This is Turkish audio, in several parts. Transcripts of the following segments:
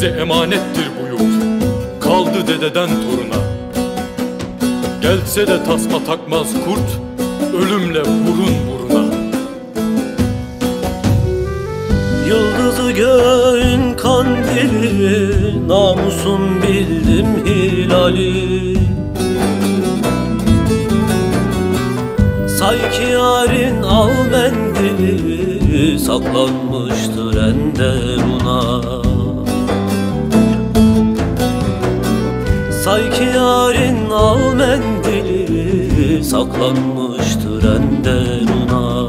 bize emanettir bu yurt. Kaldı dededen toruna. Gelse de tasma takmaz kurt, ölümle burun buruna. Yıldızı göğün kandili, namusum bildim hilali. Say ki yarın al mendili, saklanmıştır enderuna. Say ki yarın al mendili, saklanmıştır enderuna.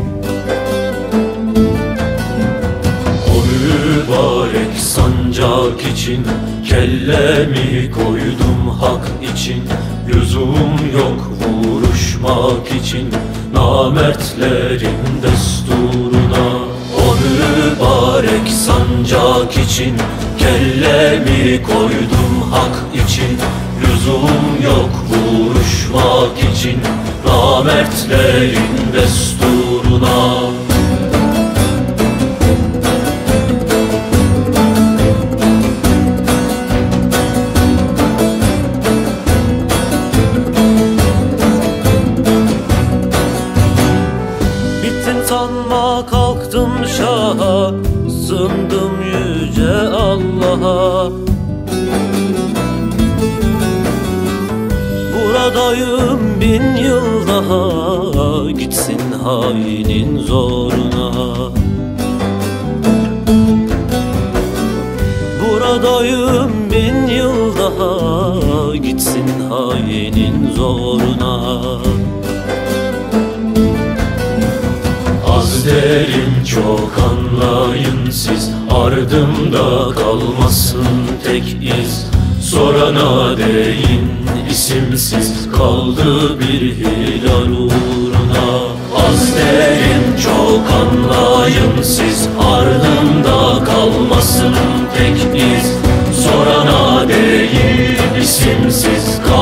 O mübarek sancak için kellemi koydum hak için. Lüzum yok vuruşmak için namertlerin desturuna. O mübarek sancak için kellemi koydum hak için. Lüzum yok vuruşmak için namertlerin desturuna. Sanma kalktım şaha, sığındım yüce Allah'a. Buradayım bin yıl daha, gitsin hainin zoruna. Buradayım bin yıl daha, gitsin hainin zoruna. Az derim çok anlayın siz, ardımda kalmasın tek iz. Sorana deyin isimsiz, kaldı bir hilal uğruna. Az derim çok anlayın siz, ardımda kalmasın tek iz. Sorana deyin isimsiz,